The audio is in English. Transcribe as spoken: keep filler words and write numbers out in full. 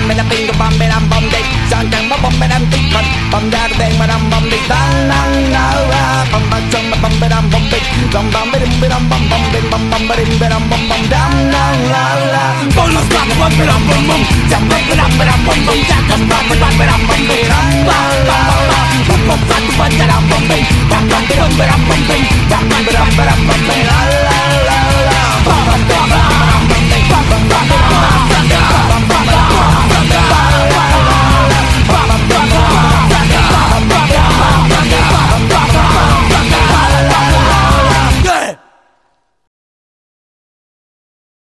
me la pingo bam bam bam de sang càng bam bam bam tích con bam da bang bam bam de tang nang nao ra bam bam chong bam bam bam de bam bam bam bam bam bam bam bam bam bam bam bam dam nang nao ra con los bam bam bam bam bam jam bam bam bam bam bam jam bam bam bam bam bam de bam bam bam bam bam bam bam